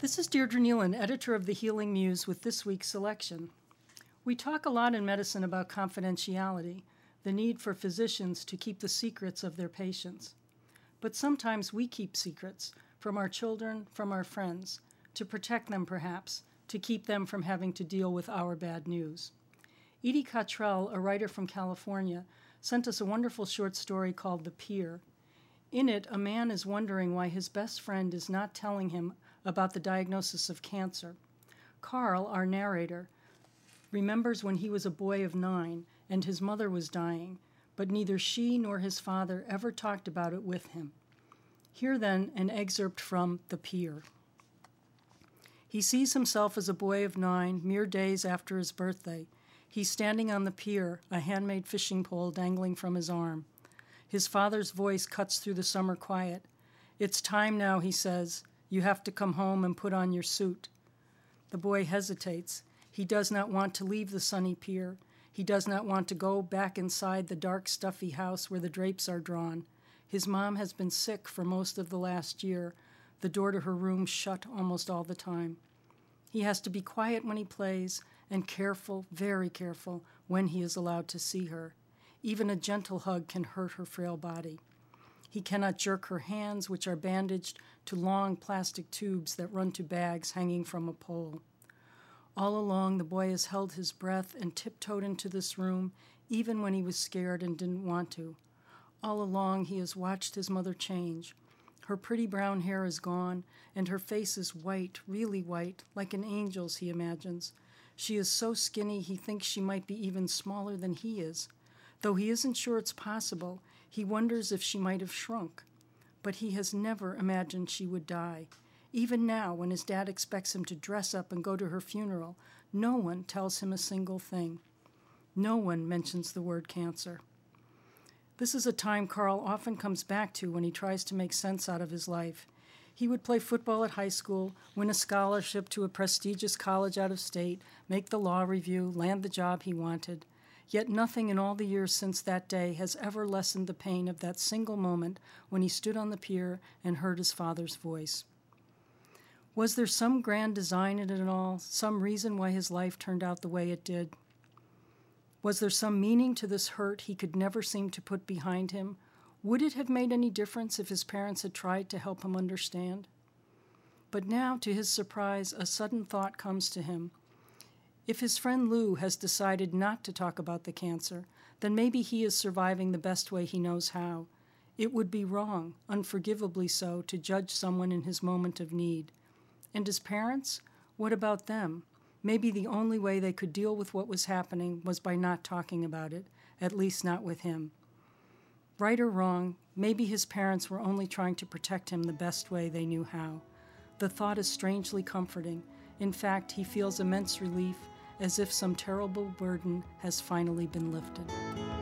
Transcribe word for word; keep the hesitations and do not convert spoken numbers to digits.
This is Deirdre Nealon, editor of The Healing Muse, with this week's selection. We talk a lot in medicine about confidentiality, the need for physicians to keep the secrets of their patients. But sometimes we keep secrets from our children, from our friends, to protect them perhaps, to keep them from having to deal with our bad news. Edie Cottrell, a writer from California, sent us a wonderful short story called The Pier. In it, a man is wondering why his best friend is not telling him about the diagnosis of cancer. Carl, our narrator, remembers when he was a boy of nine and his mother was dying, but neither she nor his father ever talked about it with him. Here then, an excerpt from The Pier. He sees himself as a boy of nine, mere days after his birthday. He's standing on the pier, a handmade fishing pole dangling from his arm. His father's voice cuts through the summer quiet. "It's time now," he says. "You have to come home and put on your suit." The boy hesitates. He does not want to leave the sunny pier. He does not want to go back inside the dark, stuffy house where the drapes are drawn. His mom has been sick for most of the last year, the door to her room shut almost all the time. He has to be quiet when he plays and careful, very careful, when he is allowed to see her. Even a gentle hug can hurt her frail body. He cannot jerk her hands, which are bandaged to long plastic tubes that run to bags hanging from a pole. All along, the boy has held his breath and tiptoed into this room, even when he was scared and didn't want to. All along, he has watched his mother change. Her pretty brown hair is gone, and her face is white, really white, like an angel's, he imagines. She is so skinny he thinks she might be even smaller than he is. Though he isn't sure it's possible, he wonders if she might have shrunk. But he has never imagined she would die. Even now, when his dad expects him to dress up and go to her funeral, no one tells him a single thing. No one mentions the word cancer. This is a time Carl often comes back to when he tries to make sense out of his life. He would play football at high school, win a scholarship to a prestigious college out of state, make the law review, land the job he wanted. Yet nothing in all the years since that day has ever lessened the pain of that single moment when he stood on the pier and heard his father's voice. Was there some grand design in it all, some reason why his life turned out the way it did? Was there some meaning to this hurt he could never seem to put behind him? Would it have made any difference if his parents had tried to help him understand? But now, to his surprise, a sudden thought comes to him. If his friend Lou has decided not to talk about the cancer, then maybe he is surviving the best way he knows how. It would be wrong, unforgivably so, to judge someone in his moment of need. And his parents? What about them? Maybe the only way they could deal with what was happening was by not talking about it, at least not with him. Right or wrong, maybe his parents were only trying to protect him the best way they knew how. The thought is strangely comforting. In fact, he feels immense relief, as if some terrible burden has finally been lifted.